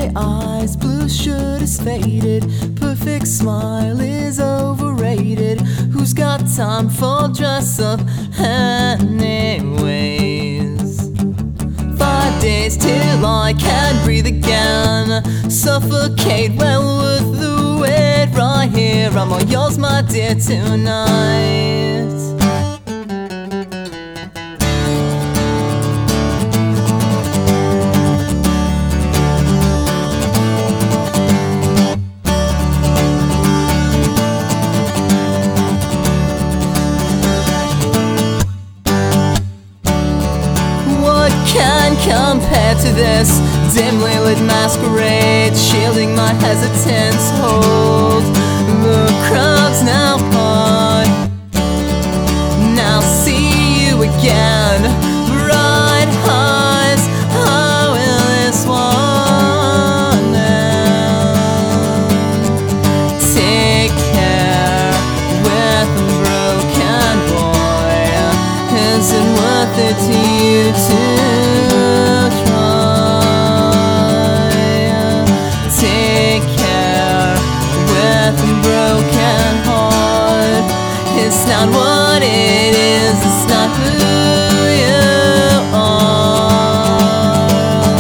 Gray eyes, blue shirt is faded, perfect smile is overrated. Who's got time for dress up anyways? 5 days till I can't breathe again, suffocate well with the weight. Right here, I'm all yours, my dear, tonight. Can compare to this dimly lit masquerade, shielding my hesitance. Hold the crowds now high. Now see you again, bright eyes. How will this one end? Take care with a broken boy. Is it worth it to you too? It's not what it is, it's not who you are.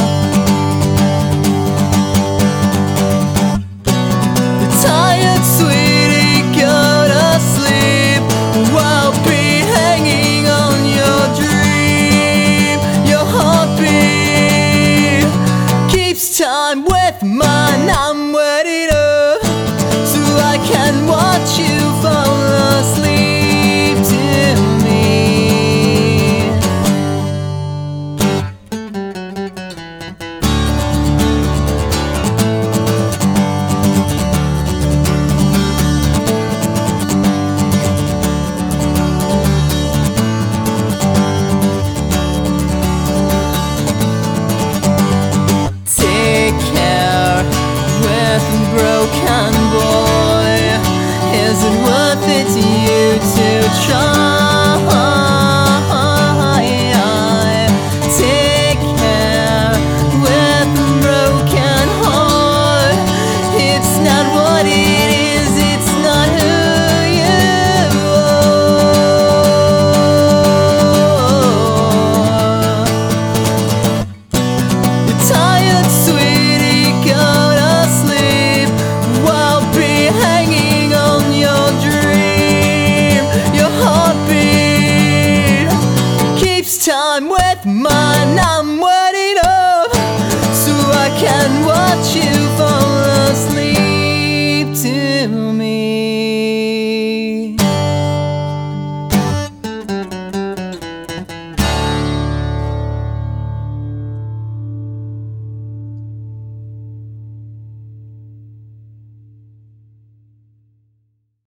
Tired, sweetie, go to sleep. I'll be hanging on your dream. Your heartbeat keeps time with mine. I'm waiting up so I can watch you fall asleep. Broken boy, is it worth it to you to try?